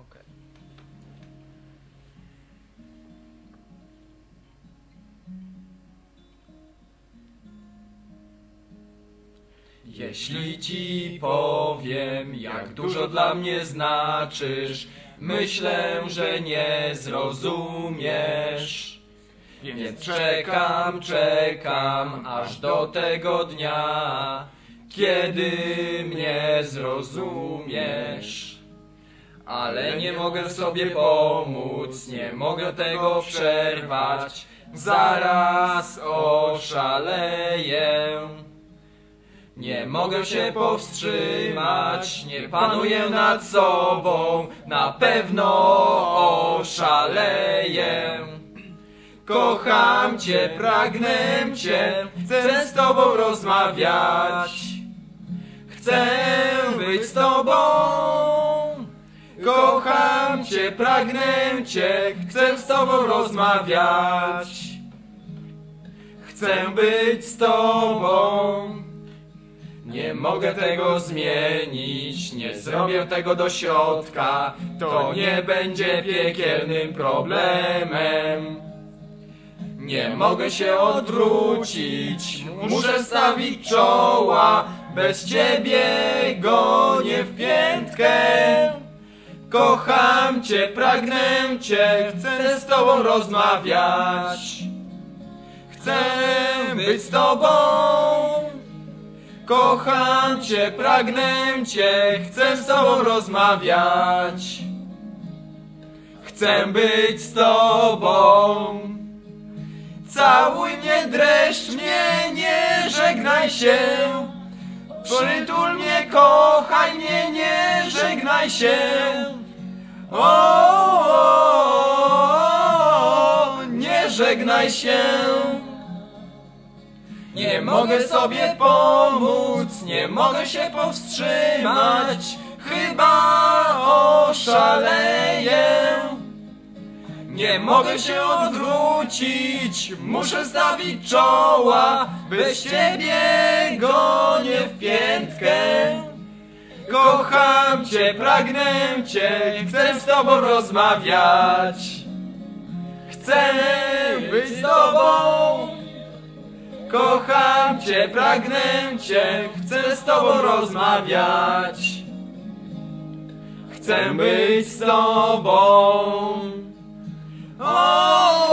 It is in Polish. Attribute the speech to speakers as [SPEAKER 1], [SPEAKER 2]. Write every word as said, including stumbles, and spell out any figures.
[SPEAKER 1] okej.
[SPEAKER 2] Jeśli ci powiem, jak dużo dla mnie znaczysz, myślę, że nie zrozumiesz. Więc czekam, czekam, aż do tego dnia, kiedy mnie zrozumiesz. Ale nie mogę sobie pomóc, nie mogę tego przerwać, zaraz oszaleję. Nie mogę się powstrzymać, nie panuję nad sobą, na pewno oszaleję. Kocham cię, pragnę cię, chcę z tobą rozmawiać. Chcę być z tobą. Kocham cię, pragnę cię, chcę z tobą rozmawiać. Chcę być z tobą. Nie mogę tego zmienić, nie zrobię tego do środka, to nie będzie piekielnym problemem. Nie mogę się odwrócić, muszę stawić czoła, bez ciebie gonię w piętkę. Kocham cię, pragnę cię, chcę z tobą rozmawiać. Chcę być z tobą. Kocham cię, pragnę cię, chcę z tobą rozmawiać. Chcę być z tobą. Całuj mnie, dreszcz mnie, nie żegnaj się. Przytul mnie, kochaj mnie, nie żegnaj się. O, o, o, nie żegnaj się. Nie mogę sobie pomóc, nie mogę się powstrzymać, chyba oszaleję. Nie mogę się odwrócić, muszę stawić czoła, bez ciebie gonię w piętkę. Kocham cię, pragnę cię, chcę z tobą rozmawiać. Chcę być z tobą. Kocham cię, pragnę cię, chcę z tobą rozmawiać. Chcę być z tobą. O,